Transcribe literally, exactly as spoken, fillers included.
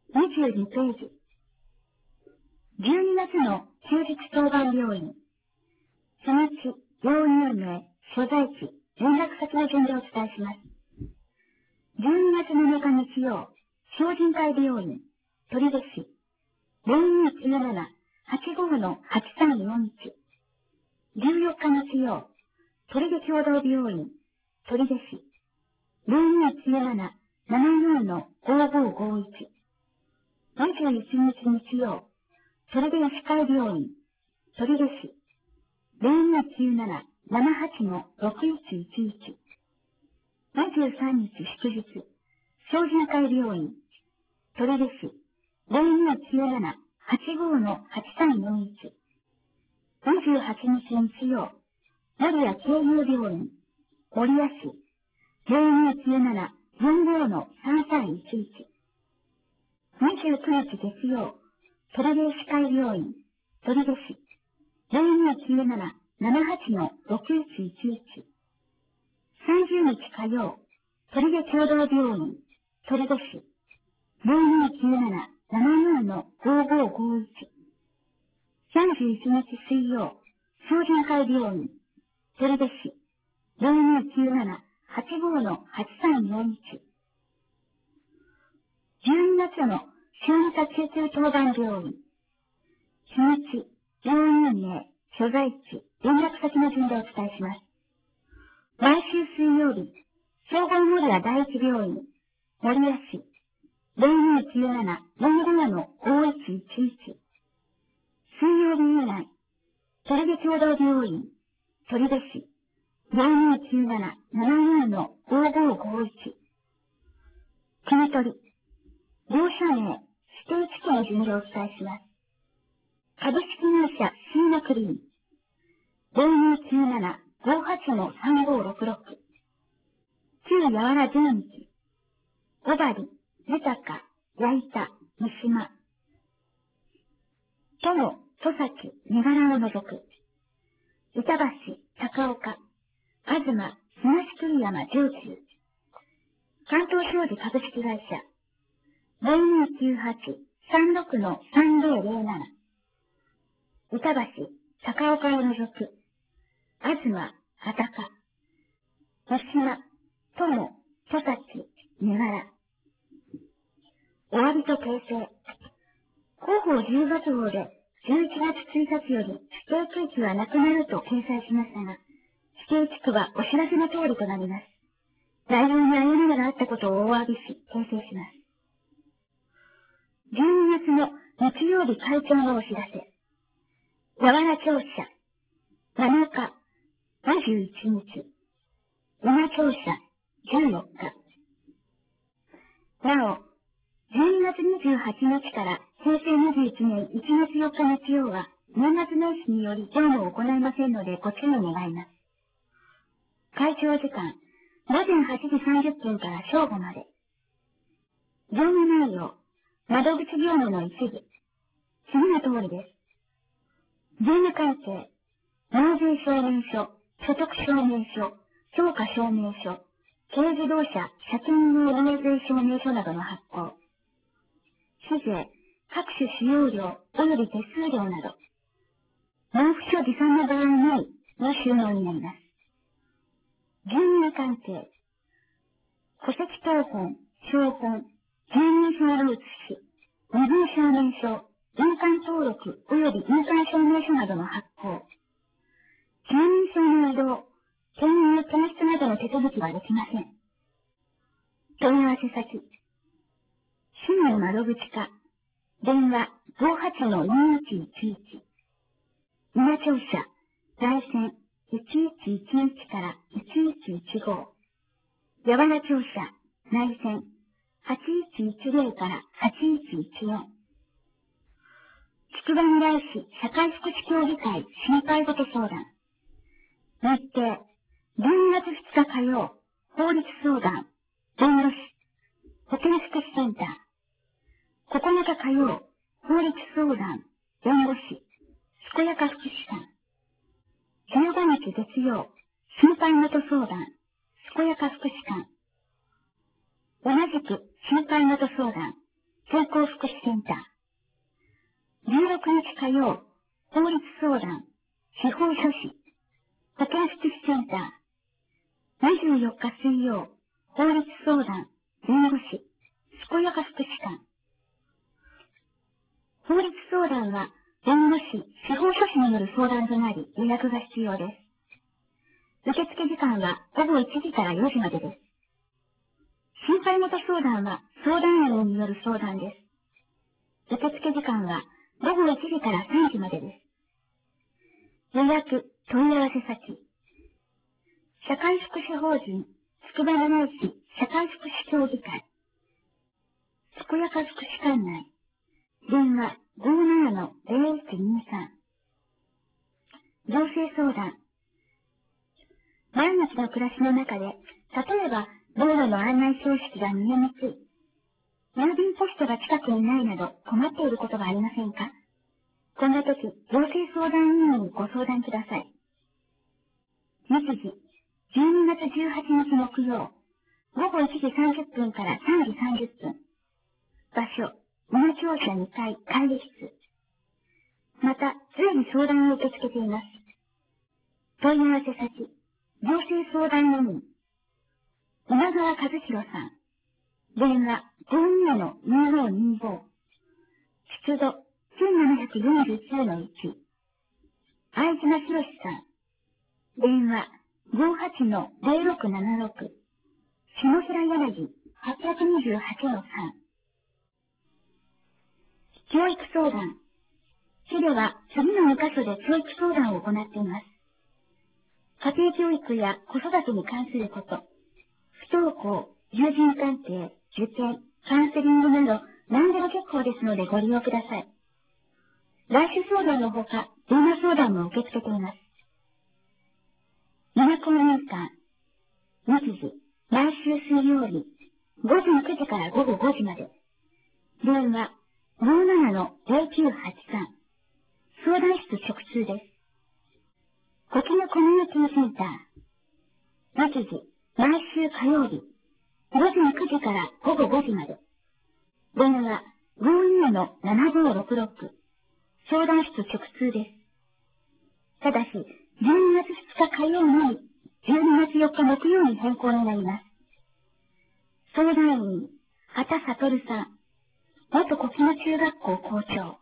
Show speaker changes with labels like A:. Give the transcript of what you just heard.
A: にじゅうにページ。じゅうにがつの休日当番病院。日にち、病院名、所在地、連絡先の順でお伝えします。じゅうにがつなのか日曜、精進会病院、取手市、ゼロにいちななはちごのはちさんよんいち。じゅうよっか日曜、取手共同病院、取手市、ゼロにいちななななよんのごごごいち。にじゅういちにち日曜、取手医師会病院、取手市、ゼロにきゅうななななはちのろくいちいちいち。にじゅうさんにち祝日、精進会病院、取手市、ゼロにきゅうななはちごのはちさんよんいち。にじゅうはちにち日曜、守谷慶友病院、守谷市、ゼロにきゅうななよんごのさんさんいちいち。にじゅうくにち月曜、取手医師会病院、取手市、ゼロにきゅうななななはちのろくいちいちいち。さんじゅうにち火曜、取手共同病院、取手市、ゼロにきゅうななななよんのごごごいち。さんじゅういちにち水曜、精進会病院、取手市、ゼロにきゅうななはちごのはちさんよんいち。じゅうにがつの小児科救急当番病院、日にち、病院名、所在地、連絡先の順でお伝えします。来週水曜日、総合守谷第一病院、守谷市、ゼロにきゅうななよんごのごいちいちいち。水曜日以外、取手共同病院、取手市、ゼロにきゅうななななよんのごごごいち。国取り、業者名、指定地区の順でお伝えします。株式会社シーナクリーン、ゼロにきゅうななごはちのさんごろくろく。旧やわら順次、小針、豊か、矢板、三島。友、戸崎、身柄を除く。板橋、高岡、東、東栗山、上中。関東商事株式会社、ゼロにきゅうはちさんろくのさんぜろぜろなな。板橋、高岡を除く。東、畑。三島、友、戸崎、身柄。お詫びと訂正。広報じゅうがつ号でじゅういちがつついたちより指定区域はなくなると掲載しましたが、指定地区はお知らせの通りとなります。内容に誤りがあったことをお詫びし、訂正します。じゅうにがつの日曜日会長のお知らせ。やわら庁舎、なのか、にじゅういちにち。今庁舎、じゅうよっか。なお、じゅうにがつにじゅうはちにちから平成にじゅういちねんいちがつよっか日曜は年末年始により業務を行いませんのでご注意願います。会長時間、ごぜんはちじさんじゅっぷんから正午まで。業務内容、窓口業務の一部。次の通りです。税務会計、納税証明書、所得証明書、評価証明書、軽自動車車検用納税証明書などの発行。酒税、各種使用料及び手数料など。納付書持参の場合のみの収納になります。住民関係。戸籍謄本、標本、住民票の写し、身分証明書、印鑑登録及び印鑑証明書などの発行。住民票の移動、転入転出などの手続きはできません。問い合わせ先。市民窓口課。電話ごはちのにいちいちいち。今庁舎、来線いちいちいちいちからいちいちいちご。やわら庁舎、内線はちいちいちぜろからはちいちいちよん。筑波未来市社会福祉協議会心配事相談。日程、じゅうにがつふつか火曜、法律相談、弁護士、保健福祉センター。ここのか火曜、法律相談、弁護士、健やか福祉館。じゅうごにち月曜、心配事相談、健やか福祉館。同じく心配事相談、 健康福祉センター。じゅうろくにち火曜、法律相談、司法書士、保健福祉センター。にじゅうよっか水曜、法律相談、弁護士、健やか福祉館。法律相談は、弁護士、司法書士による相談となり、予約が必要です。受付時間は午後いちじからよじまでです。心配事相談は相談員による相談です。受付時間は午後いちじからさんじまでです。予約、問い合わせ先。社会福祉法人、つくば七市社会福祉協議会。健やか福祉館内。電話ごーななのゼロいちにさん。行政相談。毎日の暮らしの中で、例えば道路の案内標識が見えにくい、郵便ポストが近くにないなど困っていることがありませんか？こんな時、行政相談委員にご相談ください。日時、じゅうにがつじゅうはちにち木曜、ごごいちじさんじゅっぷんからさんじさんじゅっぷん。場所、稲庁舎にかい会議室。また、随時相談を受け付けています。問い合わせ先、行政相談委員、今川和弘さん。電話ごーにーのにーごーにーごー。出土せんななひゃくよんじゅうきゅうのいち。相島博さん。電話ごーはちのゼロろくななろく。下平柳はっぴゃくにじゅうはちのさん。教育相談。市では次のにかしょで教育相談を行っています。家庭教育や子育てに関すること、不登校、友人関係、受験、カウンセリングなど何でも結構ですのでご利用ください。来週相談のほか、電話相談も受け付けています。米公民館。日時、毎週水曜日、ごじくじからごごごじまで。電話ごーななのゼロきゅうはちさん。相談室直通です。こきのコミュニティセンター。日時、毎週火曜日、ごじくじからごごごじまで。電話ごーにーのななごーろくろく。相談室直通です。ただし、じゅうにがつふつか火曜のみ、じゅうにがつよっか木曜に変更になります。相談員、畑悟さん、元小木野中学校校長。